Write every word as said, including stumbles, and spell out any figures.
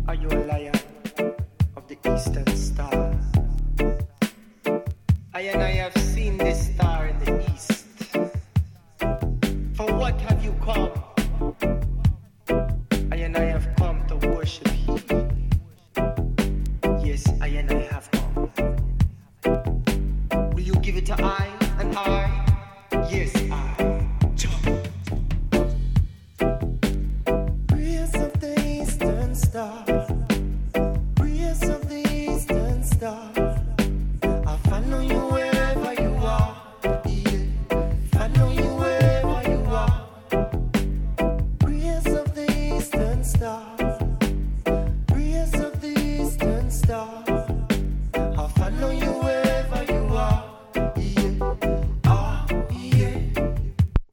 Are you a lion of the eastern star? I and I have seen this star in the east. For what have you come? I and I have come to worship you. Yes, I and I have come. Will you give it to I?